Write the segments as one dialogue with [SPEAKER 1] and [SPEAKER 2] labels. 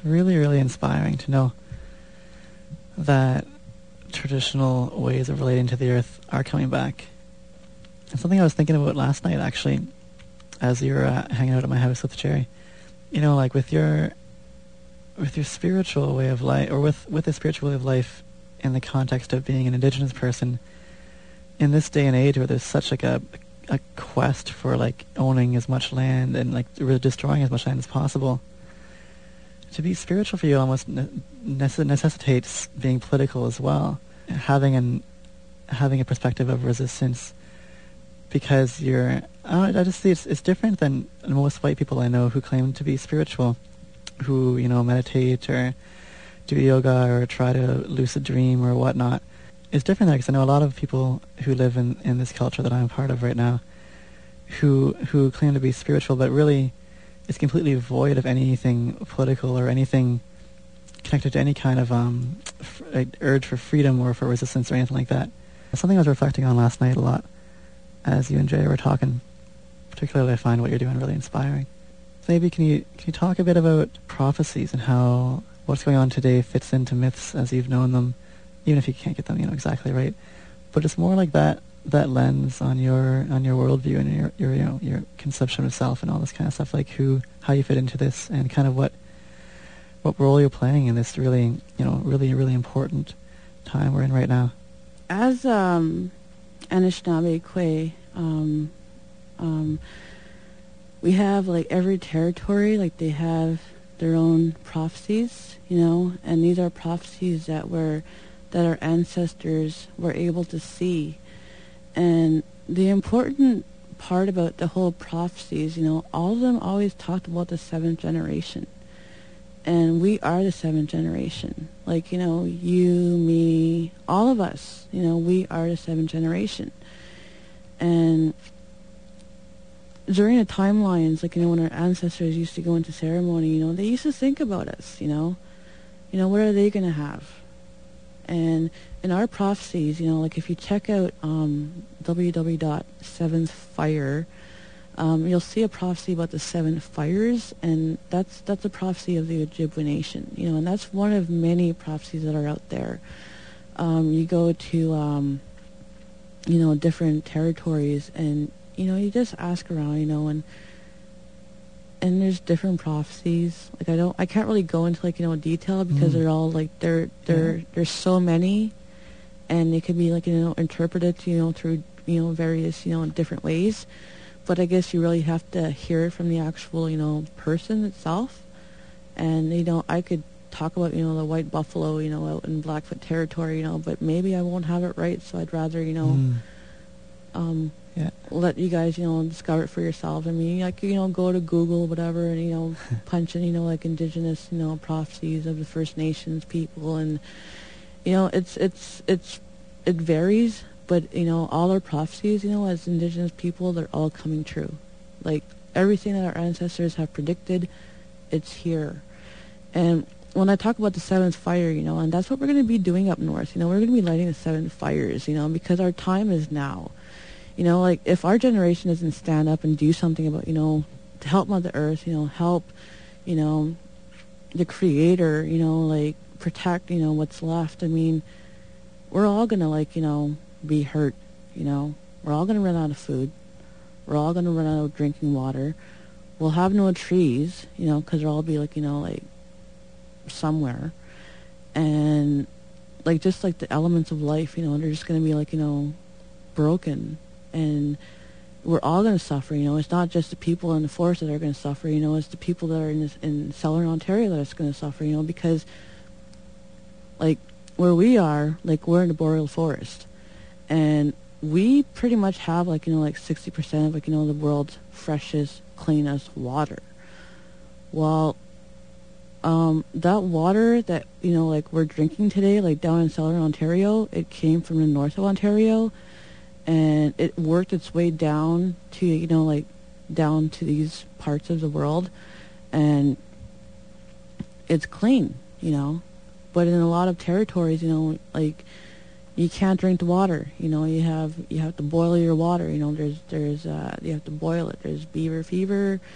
[SPEAKER 1] really, really inspiring to know that traditional ways of relating to the earth are coming back. And something I was thinking about last night, actually, as you were hanging out at my house with Jerry. You know, like with your spiritual way of life, or with the spiritual way of life in the context of being an Indigenous person, in this day and age where there's such like a quest for like owning as much land and like really destroying as much land as possible, to be spiritual for you almost necessitates being political as well, having a perspective of resistance, because I just see it's different than most white people I know who claim to be spiritual, who, you know, meditate or do yoga or try to lucid dream or whatnot. It's different there, because I know a lot of people who live in this culture that I'm a part of right now who claim to be spiritual, but really it's completely void of anything political or anything connected to any kind of urge for freedom or for resistance or anything like that. Something I was reflecting on last night a lot as you and Jay were talking. Particularly, I find what you're doing really inspiring. So maybe can you talk a bit about prophecies and how what's going on today fits into myths as you've known them, even if you can't get them, you know, exactly right. But it's more like that lens on your worldview and your conception of self and all this kind of stuff, like how you fit into this and kind of what role you're playing in this really, you know, really, really important time we're in right now.
[SPEAKER 2] As Anishinaabe Kwe, we have like every territory, like they have their own prophecies, you know, and these are prophecies that our ancestors were able to see. And the important part about the whole prophecies, you know, all of them always talked about the seventh generation. And we are the seventh generation. Like, you know, you, me, all of us, you know, we are the seventh generation. And during the timelines, like, you know, when our ancestors used to go into ceremony, you know, they used to think about us, you know, what are they going to have? And in our prophecies, you know, like if you check out www.seventhfire, you'll see a prophecy about the seven fires, and that's a prophecy of the Ojibwe Nation, you know, and that's one of many prophecies that are out there. You go to, you know, different territories, and, you know, you just ask around, you know, and there's different prophecies. Like I can't really go into, like, you know, detail, because they're all like there's so many, and it could be, like, you know, interpreted, you know, through, you know, various, you know, different ways. But I guess you really have to hear it from the actual, you know, person itself. And, you know, I could talk about, you know, the white buffalo, you know, out in Blackfoot territory, you know, but maybe I won't have it right, so I'd rather, you know, let you guys, you know, discover it for yourselves. I mean, like, you know, go to Google, whatever, and, you know, punch in, you know, like Indigenous, you know, prophecies of the First Nations people, and, you know, it varies, but, you know, all our prophecies, you know, as Indigenous people, they're all coming true. Like, everything that our ancestors have predicted, it's here. And when I talk about the seventh fire, you know, and that's what we're going to be doing up north, you know, we're going to be lighting the seven fires, you know, because our time is now. You know, like, if our generation doesn't stand up and do something about, you know, to help Mother Earth, you know, help, you know, the Creator, you know, like, protect, you know, what's left, I mean, we're all going to, like, you know, be hurt, you know. We're all going to run out of food. We're all going to run out of drinking water. We'll have no trees, you know, because they'll all be, like, you know, like, somewhere. And, like, just, like, the elements of life, you know, they're just going to be, like, you know, broken. And we're all going to suffer, you know. It's not just the people in the forest that are going to suffer, you know. It's the people that are in southern Ontario that are going to suffer, you know, because, like, where we are, like, we're in the boreal forest. And we pretty much have, like, you know, like 60% of, like, you know, the world's freshest, cleanest water. Well, that water that, you know, like, we're drinking today, like, down in southern Ontario, it came from the north of Ontario. And it worked its way down to, you know, like, down to these parts of the world, and it's clean, you know. But in a lot of territories, you know, like, you can't drink the water, you know. You have to boil your water, you know. There's you have to boil it. There's beaver fever,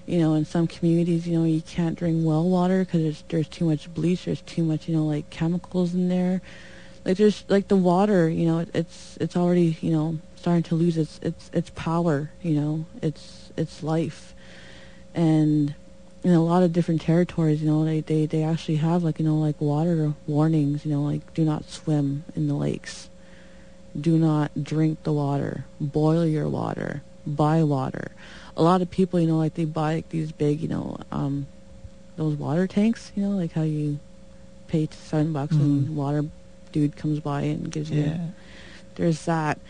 [SPEAKER 2] In some communities, you can't drink well water because there's too much bleach, there's too much, like chemicals in there. Like there's like the water, it's already, starting to lose its power, its life. And in a lot of different territories, they actually have like, like water warnings, like do not swim in the lakes. Do not drink the water. Boil your water. Buy water. A lot of people, like they buy like these big, those water tanks, like how you pay $7 and water dude comes by and gives you.
[SPEAKER 1] Yeah.
[SPEAKER 2] There's that.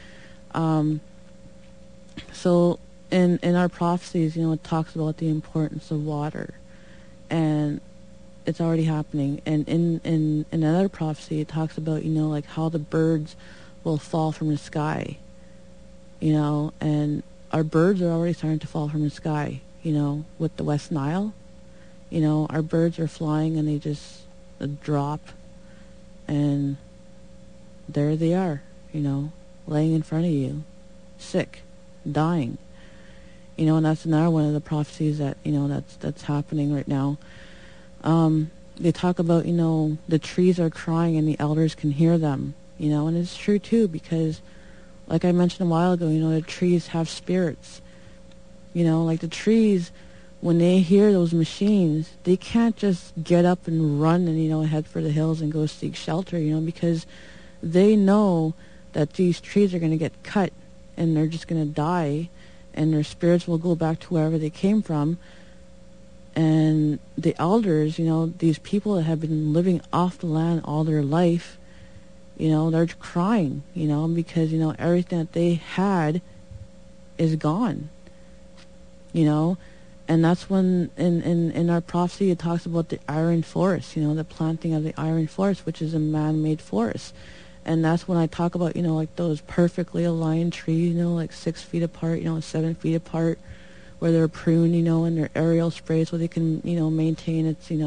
[SPEAKER 2] So in our prophecies, it talks about the importance of water, and it's already happening. And in another prophecy, it talks about like how the birds will fall from the sky, and our birds are already starting to fall from the sky, with the West Nile. Our birds are flying and they just drop, and there they are, laying in front of you, sick, dying. And that's another one of the prophecies that, that's happening right now. They talk about, the trees are crying and the elders can hear them, and it's true too, because like I mentioned a while ago, the trees have spirits. Like the trees, when they hear those machines, they can't just get up and run and, head for the hills and go seek shelter, because they know that these trees are going to get cut and they're just going to die, and their spirits will go back to wherever they came from. And the elders, these people that have been living off the land all their life, they're crying, because, everything that they had is gone, And that's when, in our prophecy, it talks about the iron forest, the planting of the iron forest, which is a man-made forest. And that's when I talk about, like those perfectly aligned trees, like 6 feet apart, 7 feet apart, where they're pruned, and they're aerial sprayed so they can, maintain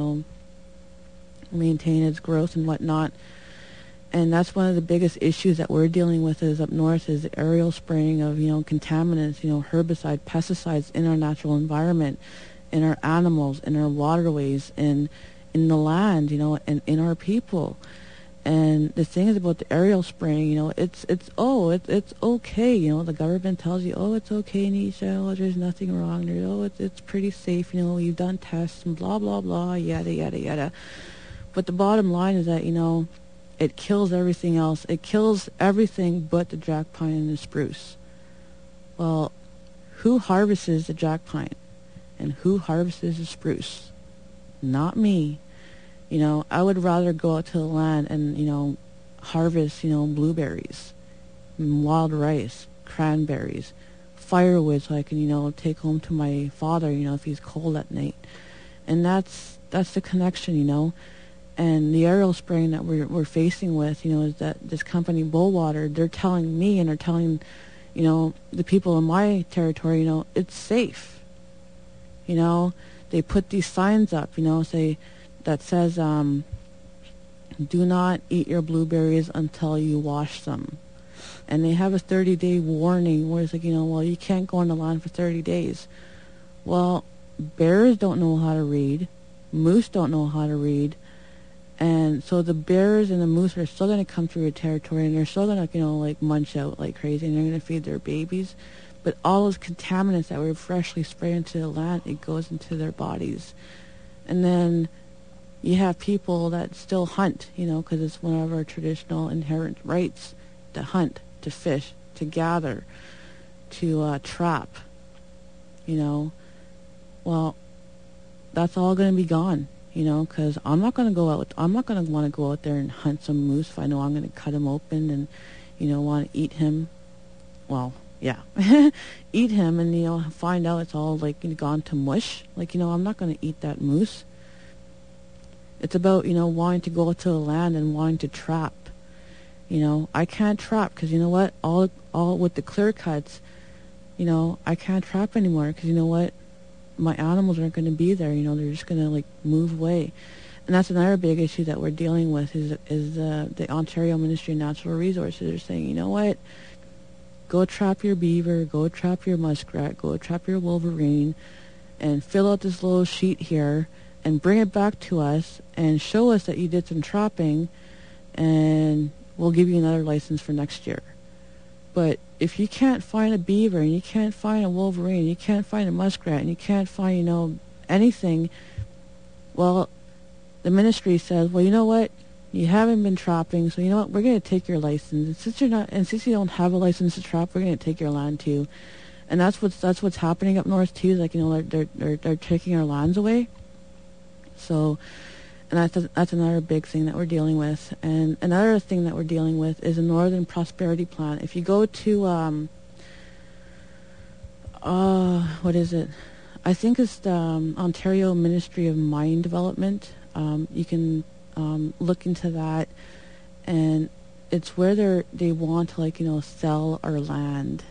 [SPEAKER 2] its growth and whatnot. And that's one of the biggest issues that we're dealing with is up north is the aerial spraying of, contaminants, herbicide, pesticides in our natural environment, in our animals, in our waterways, and in the land, and in our people. And the thing is about the aerial spraying, it's okay, the government tells you, oh, it's okay, Nisha, there's nothing wrong there, it's pretty safe, we've done tests and blah, blah, blah, yada, yada, yada. But the bottom line is that, it kills everything else. It kills everything but the jack pine and the spruce. Well, who harvests the jack pine? And who harvests the spruce? Not me. I would rather go out to the land and, harvest, blueberries, wild rice, cranberries, firewood so I can, take home to my father, if he's cold at night. And that's the connection, And the aerial spraying that we're facing with, is that this company, Bullwater, they're telling me and they're telling, the people in my territory, it's safe. They put these signs up, that says, do not eat your blueberries until you wash them. And they have a 30-day warning where it's like, well, you can't go on the land for 30 days. Well, bears don't know how to read. Moose don't know how to read. And so the bears and the moose are still going to come through your territory, and they're still going to, munch out like crazy, and they're going to feed their babies. But all those contaminants that were freshly sprayed into the land, it goes into their bodies. And then you have people that still hunt, because it's one of our traditional inherent rights to hunt, to fish, to gather, to trap, Well, that's all going to be gone. Because I'm not going to go out. I'm not going to want to go out there and hunt some moose if I know I'm going to cut him open and, want to eat him. Well, yeah, eat him and, find out it's all gone to mush. I'm not going to eat that moose. It's about, wanting to go out to the land and wanting to trap. I can't trap because what? All with the clear cuts, I can't trap anymore because what? My animals aren't going to be there, they're just going to move away. And that's another big issue that we're dealing with is the Ontario Ministry of Natural Resources. They're saying, what, go trap your beaver, go trap your muskrat, go trap your wolverine, and fill out this little sheet here and bring it back to us and show us that you did some trapping, and we'll give you another license for next year. But if you can't find a beaver, and you can't find a wolverine, and you can't find a muskrat, and you can't find, anything, well, the ministry says, well, you know what? You haven't been trapping, so you know what? We're going to take your license. And since you don't have a license to trap, we're going to take your land too. And that's what's happening up north too. Like, they're taking our lands away. So, and that's another big thing that we're dealing with. And another thing that we're dealing with is a Northern Prosperity Plan. If you go to what is it? I think it's the Ontario Ministry of Mine Development. You can look into that, and it's where they want to sell our land.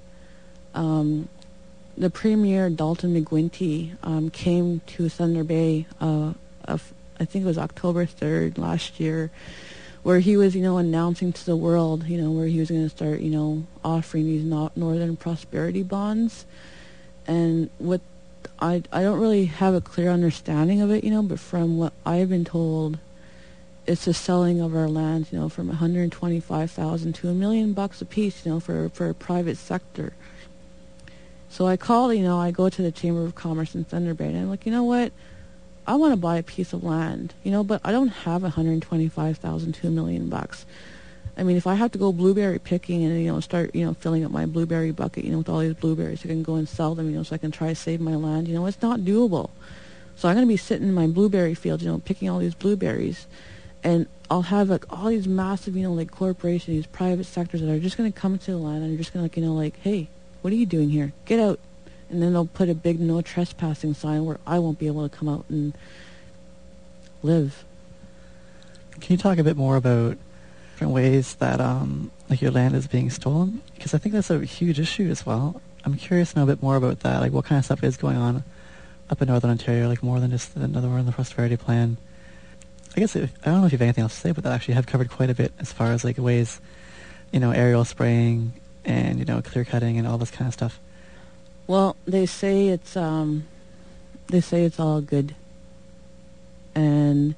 [SPEAKER 2] The Premier Dalton McGuinty came to Thunder Bay I think it was October 3rd last year, where he was announcing to the world where he was going to start offering these Northern Prosperity bonds. And what I don't really have a clear understanding of it, but from what I've been told, it's the selling of our lands, from $125,000 to $1 million a piece, for a private sector. So I called, I go to the Chamber of Commerce in Thunder Bay, and I'm like, you know what? I want to buy a piece of land, but I don't have $125,000 to $1 million. I mean, if I have to go blueberry picking and start filling up my blueberry bucket with all these blueberries, I can go and sell them so I can try to save my land. It's not doable. So I'm going to be sitting in my blueberry field, picking all these blueberries, and I'll have all these massive corporations, these private sectors that are just going to come to the land and they're just going to hey, what are you doing here? Get out. And then they'll put a big no trespassing sign where I won't be able to come out and live.
[SPEAKER 1] Can you talk a bit more about different ways that your land is being stolen? Because I think that's a huge issue as well. I'm curious to know a bit more about that. What kind of stuff is going on up in Northern Ontario, more than just the Northern Prosperity Plan. I guess I don't know if you have anything else to say, but that actually have covered quite a bit as far as ways, aerial spraying and clear cutting and all this kind of stuff.
[SPEAKER 2] Well, they say it's all good, and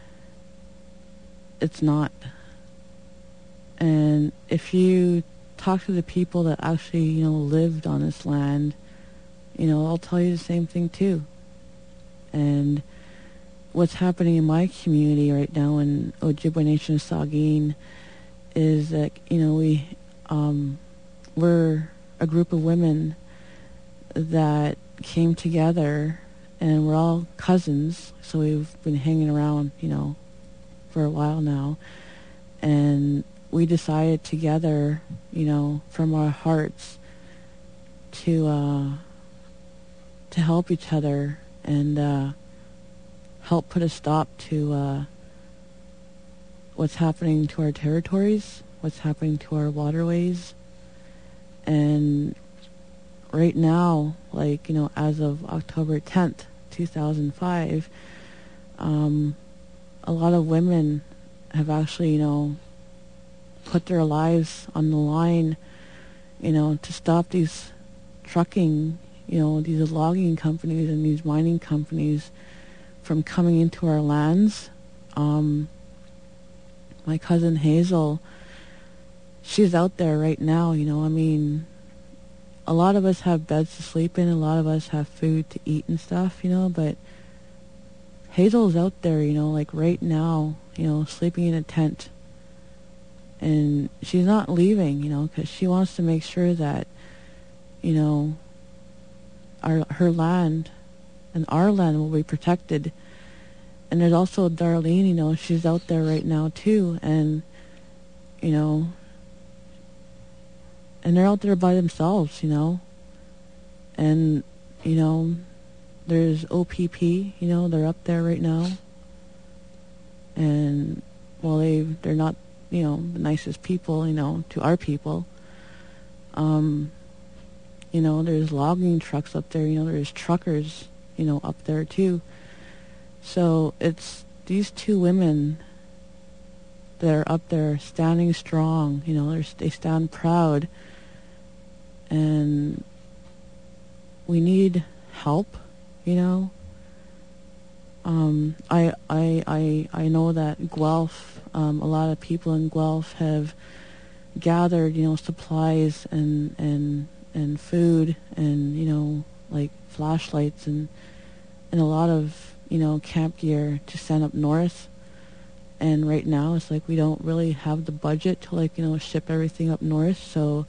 [SPEAKER 2] it's not. And if you talk to the people that actually lived on this land, I'll tell you the same thing too. And what's happening in my community right now in Ojibwe Nation of Saugeen is that we're a group of women that came together, and we're all cousins, so we've been hanging around, for a while now, and we decided together, from our hearts to help each other and help put a stop to what's happening to our territories, what's happening to our waterways. And right now, as of October 10th, 2005, a lot of women have actually, put their lives on the line, to stop these trucking, these logging companies and these mining companies from coming into our lands. My cousin Hazel, she's out there right now, a lot of us have beds to sleep in, a lot of us have food to eat and stuff, but Hazel's out there, right now, sleeping in a tent. And she's not leaving, because she wants to make sure that, her land and our land will be protected. And there's also Darlene, she's out there right now too, and, and they're out there by themselves, and, there's OPP, they're up there right now, and, well, they're not, the nicest people, to our people. There's logging trucks up there, there's truckers, up there too. So it's these two women that are up there standing strong, they stand proud, and we need help, you know. I know that Guelph, a lot of people in Guelph have gathered, you know, supplies and food and, you know, like flashlights and a lot of, you know, camp gear to send up north. And right now it's like we don't really have the budget to, like, you know, ship everything up north. So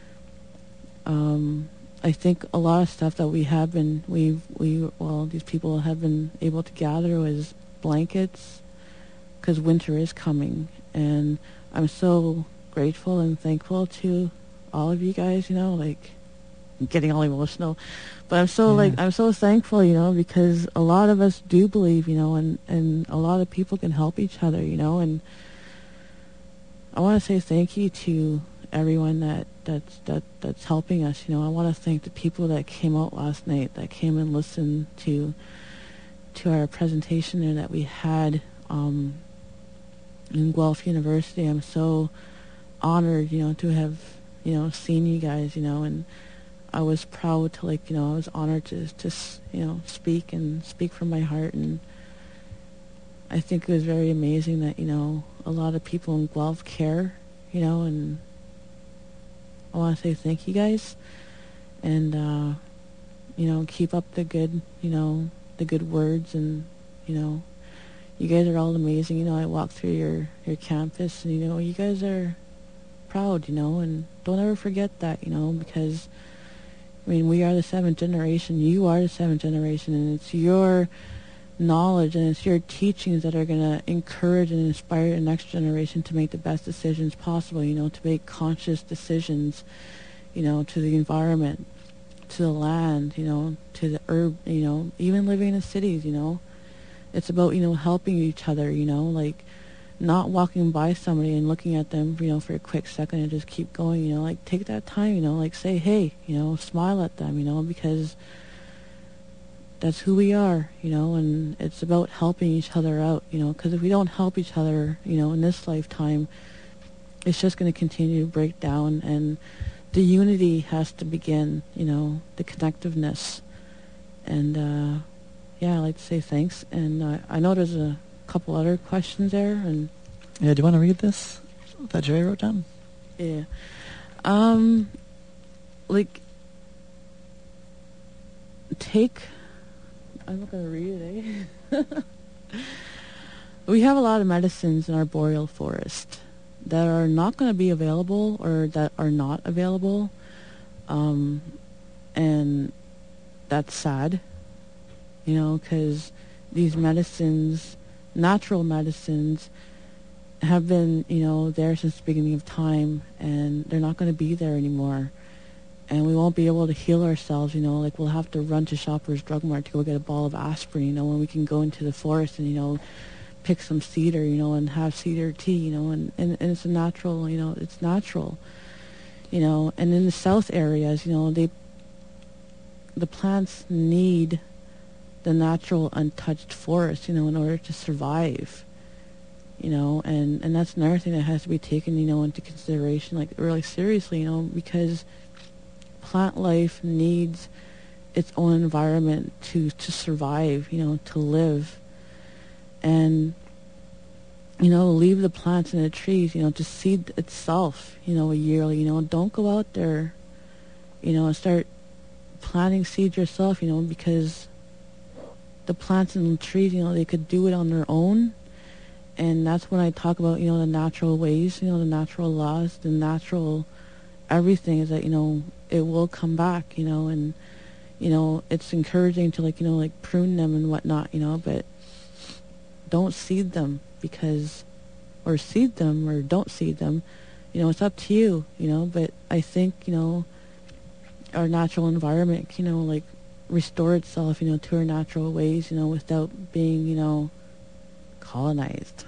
[SPEAKER 2] I think a lot of stuff that we have been, these people have been able to gather was blankets, because winter is coming. And I'm so grateful and thankful to all of you guys, you know, like, I'm getting all emotional. But I'm so, like, I'm so thankful, you know, because a lot of us do believe, you know, and a lot of people can help each other, you know. And I want to say thank you to everyone that's helping us, you know. I want to thank the people that came out last night, that came and listened to our presentation there that we had in Guelph University. I'm so honored, you know, to have, you know, seen you guys, you know, and I was proud to, like, you know, I was honored to you know, speak from my heart. And I think it was very amazing that, you know, a lot of people in Guelph care, you know, and I want to say thank you guys. And, you know, keep up the good, you know, the good words. And, you know, you guys are all amazing. You know, I walked through your campus and, you know, you guys are proud, you know, and don't ever forget that, you know, because, I mean, we are the seventh generation. You are the seventh generation, and it's your knowledge and it's your teachings that are going to encourage and inspire the next generation to make the best decisions possible, you know, to make conscious decisions, you know, to the environment, to the land, you know, to the herb, you know, even living in the cities, you know. It's about, you know, helping each other, you know, like not walking by somebody and looking at them, you know, for a quick second and just keep going, you know, like take that time, you know, like say, hey, you know, smile at them, you know, because that's who we are, you know. And it's about helping each other out, you know, because if we don't help each other, you know, in this lifetime, it's just going to continue to break down. And the unity has to begin, you know, the connectiveness. And yeah, I'd like to say thanks. And I know there's a couple other questions there. And
[SPEAKER 1] yeah, do you want to read this that Jerry wrote down?
[SPEAKER 2] Yeah. Like, I'm not going to read it, eh? We have a lot of medicines in our boreal forest that are not going to be available or that are not available. And that's sad, you know, because these medicines, natural medicines, have been, you know, there since the beginning of time, and they're not going to be there anymore. And we won't be able to heal ourselves, you know, like we'll have to run to Shoppers Drug Mart to go get a ball of aspirin, you know, when we can go into the forest and, you know, pick some cedar, you know, and have cedar tea, you know, and it's a natural, you know, it's natural, you know. And in the south areas, you know, the plants need the natural untouched forest, you know, in order to survive, you know. And that's another thing that has to be taken, you know, into consideration, like really seriously, you know, because plant life needs its own environment to survive, you know, to live. And, you know, leave the plants and the trees, you know, to seed itself, you know, yearly, you know. Don't go out there, you know, and start planting seeds yourself, you know, because the plants and the trees, you know, they could do it on their own. And that's when I talk about, you know, the natural ways, you know, the natural laws, the natural everything, is that, you know, it will come back, you know. And, you know, it's encouraging to, like, you know, like prune them and whatnot, you know, but don't seed them, because, or seed them or don't seed them, you know, it's up to you, you know. But I think, you know, our natural environment, you know, like restore itself, you know, to our natural ways, you know, without being, you know, colonized.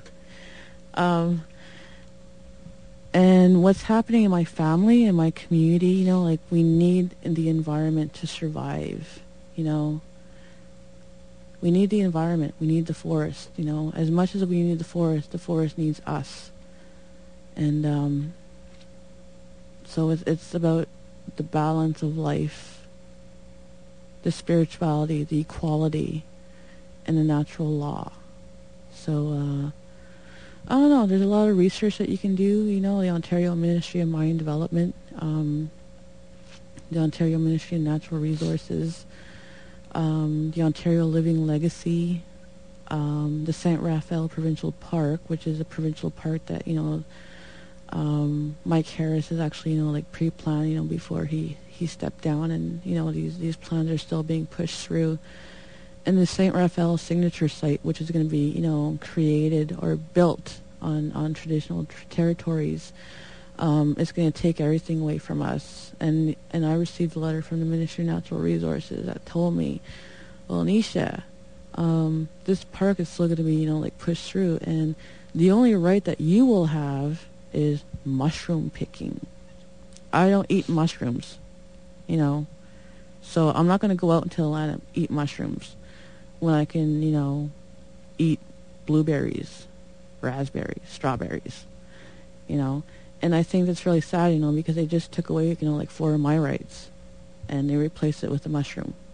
[SPEAKER 2] And what's happening in my family and my community, you know, like we need the environment to survive, you know. We need the environment. We need the forest, you know. As much as we need the forest needs us. And so it's about the balance of life the spirituality, the equality, and the natural law. So, I don't know, there's a lot of research that you can do, the Ontario Ministry of Mine Development, the Ontario Ministry of Natural Resources, the Ontario Living Legacy, the St. Raphael Provincial Park, which is a provincial park that, Mike Harris is actually, pre-planned, before he stepped down, and, these plans are still being pushed through. And the St. Raphael Signature Site, which is going to be, created or built on traditional territories, it's going to take everything away from us. And I received a letter from the Ministry of Natural Resources that told me, well, Nisha, this park is still going to be, pushed through, and the only right that you will have is mushroom picking. I don't eat mushrooms, so I'm not going to go out into the land and eat mushrooms when I can, eat blueberries, raspberries, strawberries, And I think that's really sad, because they just took away, 4 of my rights, and they replaced it with a mushroom.